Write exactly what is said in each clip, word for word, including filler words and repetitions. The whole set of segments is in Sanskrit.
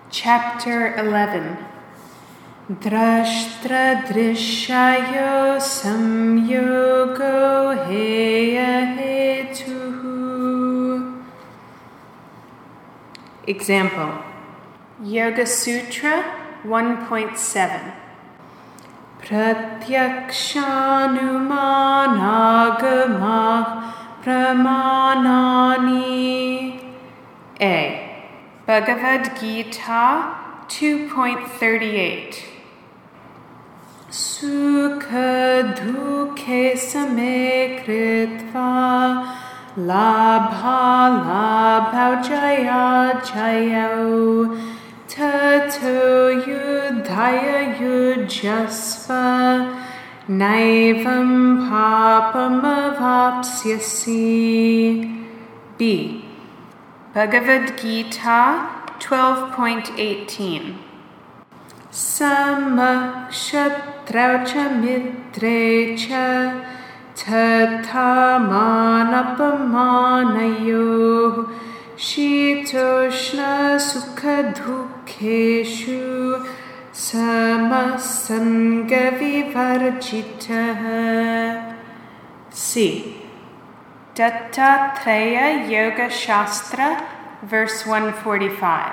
Chapter eleven. Drashtra Drishayo Samyogo Heya Hetuhu. Example. Yoga Sutra one point seven. Pratyakshanumanagama pramanani. A. Bhagavad Gita two point thirty-eight. Sukha dukhe same kritva labha labha jaya jayau tato yudhaya yujasva naivam papam avapsyasi. B. Bhagavad Gita twelve point eighteen. Samakshatraucha midrecha tatamanapamanayō shitoshna sukhadukeshu samasangavivarjitah. C. Dattatreya Yoga Shastra, verse one forty-five.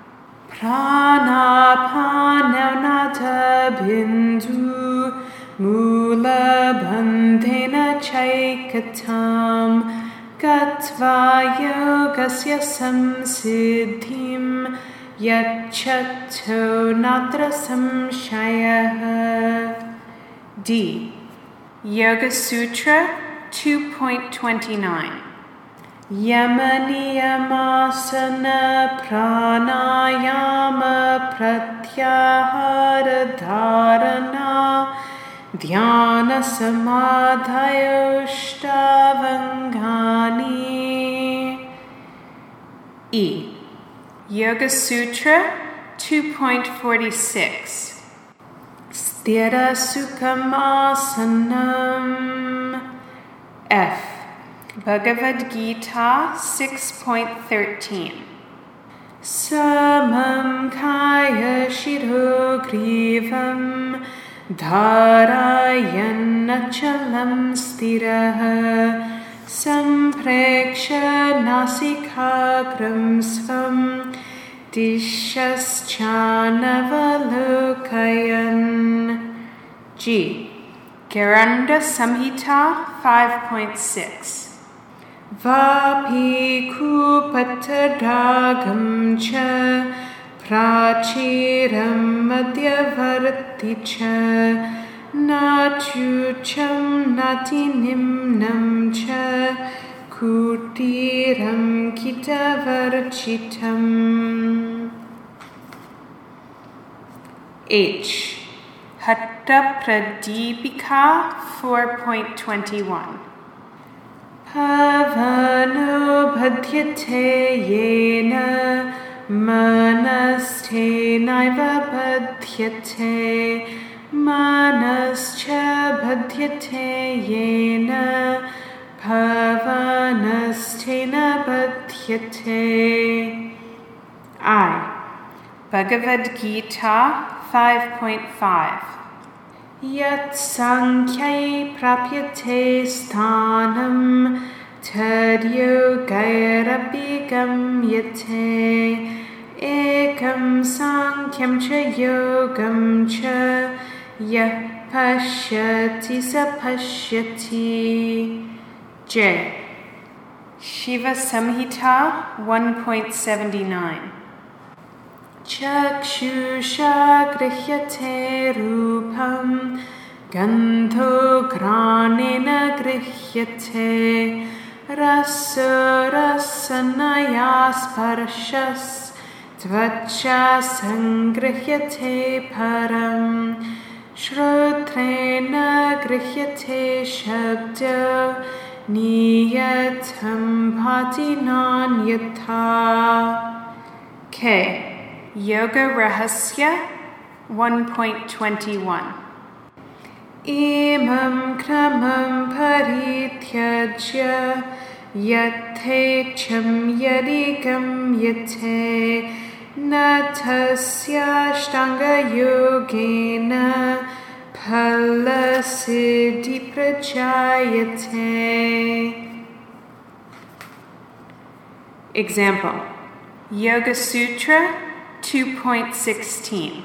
Pranapanavnata bindu mula bandhena chaikatam gatva yogasya samsiddhim yachato natra samshayah. D. Yoga Sutra two point twenty-nine. Yamaniyamasana pranayama pratyahara dharana dhyana samadhayoštavangani. E. Yoga Sutra two point forty-six. Sthira sukhamasanam. F. Bhagavad Gita six point thirteen. Samam kaya shiro grivam dharayannachalam stiraha sampreksha nasikagram svam dishaschanavalokayan. G. Garanda Samhita five point six. Vapi kupatadagam cha prachiram madhyavarti cha nachucham natinimnam cha kutiram kitavarchitam. H. Hatta Pradipika four point twenty-one. Pavano bhadyate yena manaste naiva bhadyate manascha bhadyate yena pavanaste na bhadyate. I. Bhagavad Gita five point five. Yat sankhya prapyate sthanam tad yogairapi gamyate ekam sankhya cha yogam cha yah pashyati sa pashyati. J. Shiva Samhita one point seventy-nine. Chakshusha grihyate rupam gandho granena grihyate rasa rasanaya sparshas tvacha sangrihyate param shrotrena grihyate shabda niyatam bhati nanyatha. K. Yoga Rahasya one point twenty-one. Imam kramam parityajya Yate cham yadi gamyate न तस्याष्टाङ्गयोगेन फलसिद्धि प्रजायते. Example: Yoga Sutra two point sixteen.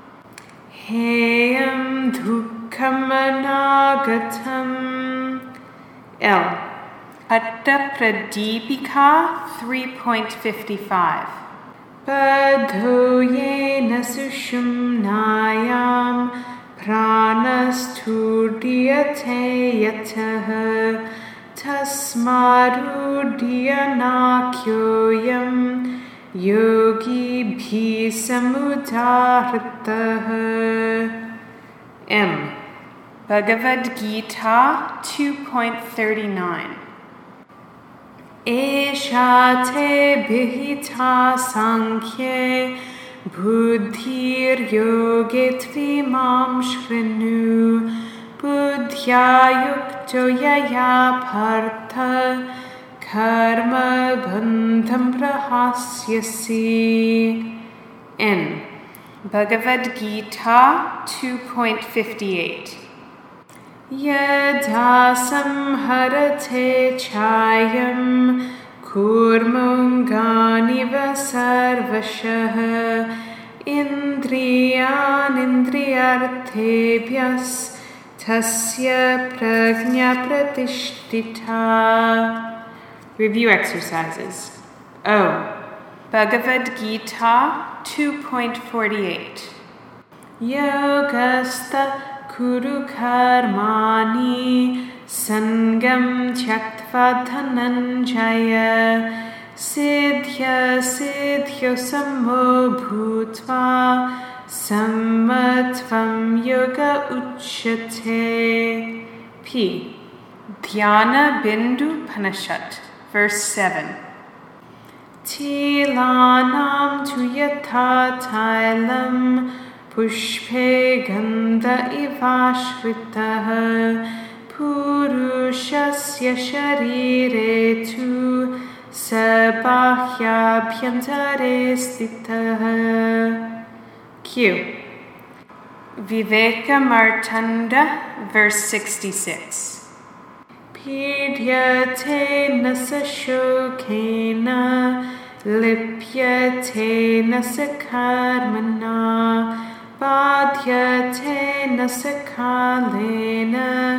Heyam dukkham anagatam. L. Atta Pradipika three point fifty-five. Padho yena sushumnayam pranasturdiyate yataha tasmarudyanakyoyam yogi bhi samudaritaha. M. Bhagavad Gita two point thirty-nine. Esha te bhita sankhye buddhir yoge tvimam shrinu buddhya yukto yaya partha karma bandham prahasyasi. N. Bhagavad Gita two point fifty-eight. Yada samharate chayam kurmunganiva sarvashah indriyan indriyarthebhyas tasya prajna pratishtita. Review exercises. O. Bhagavad Gita two point forty-eight. Yogastha Kuru karmani sangam tyaktva dhananjaya siddhya siddhyo sammo bhutva sammatvam yoga uchyate. P. Dhyana Bindu Panashat, verse seven. Tilanam tu yatha tailam pushpe gandha ivashritah purushasya sharire tu sabhahyabhyantare stitah. Q. Viveka Martanda, verse sixty-six. Pidyate nasa shokena lipyate nasa karmana Badhyate nasakalena yo mudram veti kecharim.